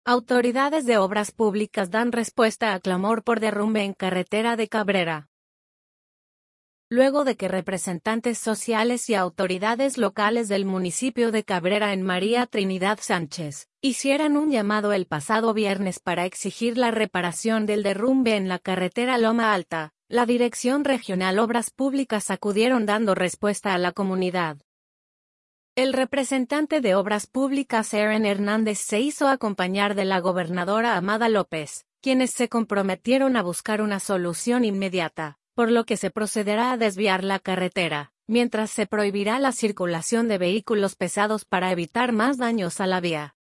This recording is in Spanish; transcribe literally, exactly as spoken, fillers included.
Autoridades de obras públicas dan respuesta a clamor por derrumbe en carretera de Cabrera. Luego de que representantes sociales y autoridades locales del municipio de Cabrera en María Trinidad Sánchez hicieran un llamado el pasado viernes para exigir la reparación del derrumbe en la carretera Loma Alta, la Dirección Regional Obras Públicas acudieron dando respuesta a la comunidad. El representante de Obras Públicas Aaron Hernández se hizo acompañar de la gobernadora Amada López, quienes se comprometieron a buscar una solución inmediata, por lo que se procederá a desviar la carretera, mientras se prohibirá la circulación de vehículos pesados para evitar más daños a la vía.